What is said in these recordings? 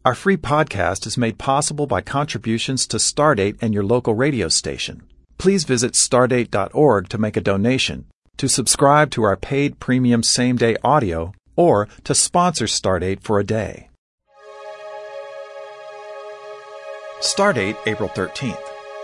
Our free podcast is made possible by contributions to Stardate and your local radio station. Please visit stardate.org to make a donation, to subscribe to our paid premium same-day audio, or to sponsor Stardate for a day. Stardate, April 13th.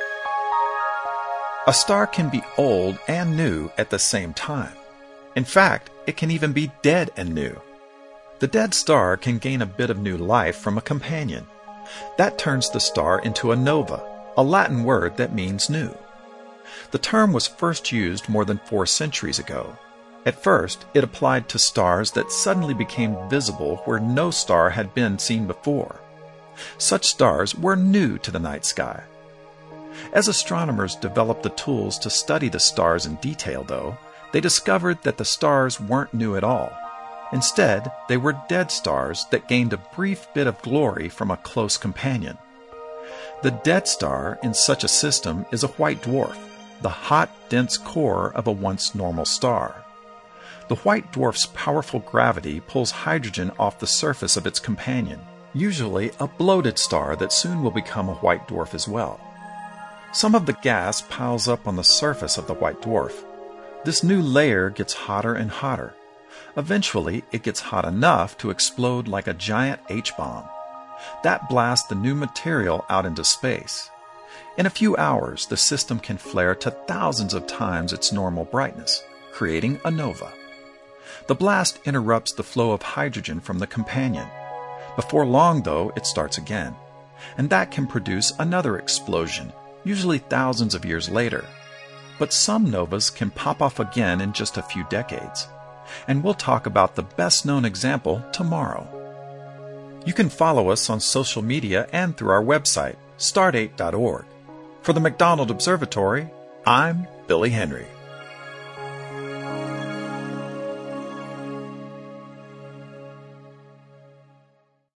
A star can be old and new at the same time. In fact, it can even be dead and new. The dead star can gain a bit of new life from a companion. That turns the star into a nova, a Latin word that means new. The term was first used more than 4 centuries ago. At first, it applied to stars that suddenly became visible where no star had been seen before. Such stars were new to the night sky. As astronomers developed the tools to study the stars in detail, though, they discovered that the stars weren't new at all. Instead, they were dead stars that gained a brief bit of glory from a close companion. The dead star in such a system is a white dwarf, the hot, dense core of a once normal star. The white dwarf's powerful gravity pulls hydrogen off the surface of its companion, usually a bloated star that soon will become a white dwarf as well. Some of the gas piles up on the surface of the white dwarf. This new layer gets hotter and hotter. Eventually, it gets hot enough to explode like a giant H-bomb. That blasts the new material out into space. In a few hours, the system can flare to thousands of times its normal brightness, creating a nova. The blast interrupts the flow of hydrogen from the companion. Before long, though, it starts again. And that can produce another explosion, usually thousands of years later. But some novas can pop off again in just a few decades. And we'll talk about the best-known example tomorrow. You can follow us on social media and through our website, stardate.org. For the McDonald Observatory, I'm Billy Henry.